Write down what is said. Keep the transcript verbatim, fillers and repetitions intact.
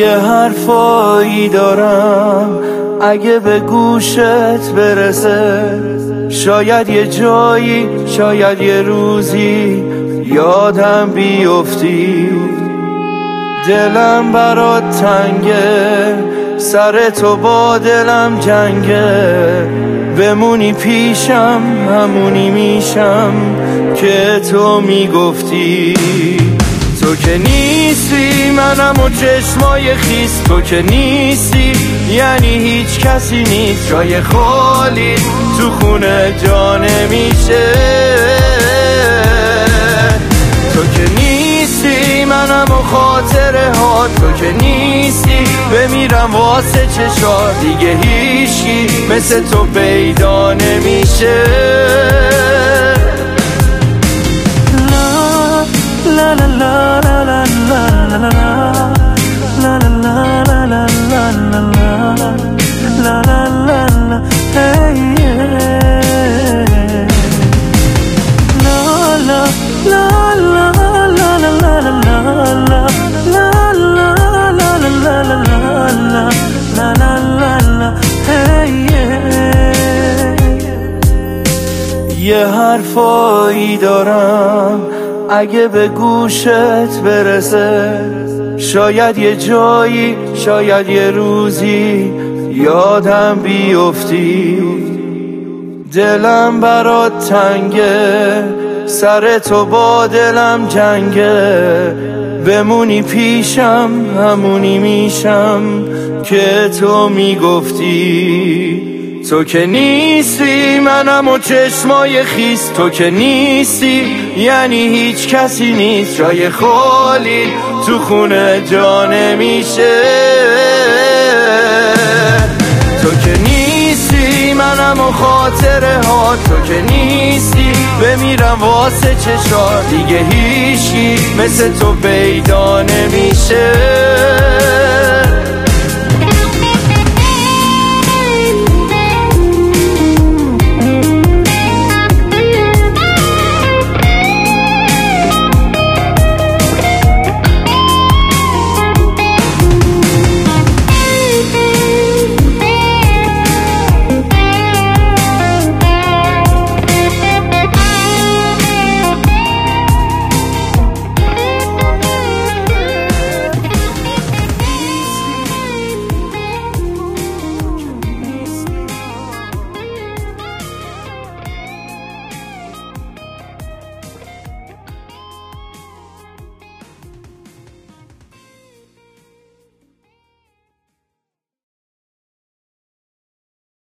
یه حرفایی دارم اگه به گوشت برسه، شاید یه جایی، شاید یه روزی یادم بیفتی. دلم برات تنگه، سر تو با دلم جنگه، بمونی پیشم همونی میشم که تو میگفتی. تو که نیستی منم و چشمای خیس، تو که نیستی یعنی هیچ کسی نیست. جای خالی تو خونه جا نمیشه. تو که نیستی منم و خاطره ها، تو که نیستی بمیرم واسه چشات. دیگه هیچی مثل تو پیدا نمیشه. لا لا لا لا لا لا لا لا لا لا لا لا لا لا لا لا hey la la la la la la la la la la la la hey یه حرفایی دارم اگه به گوشت برسه، شاید یه جایی، شاید یه روزی یادم بیفتی. دلم برات تنگه، سر تو با دلم جنگه، بمونی پیشم همونی میشم که تو میگفتی. تو که نیستی منم و چشمای خیس، تو که نیستی یعنی هیچ کسی نیست. جای خالی تو خونه جا نمیشه. تو که نیستی منم و خاطره ها، تو که نیستی بمیرم واسه چشات. دیگه هیچی مثل تو پیدا نمیشه.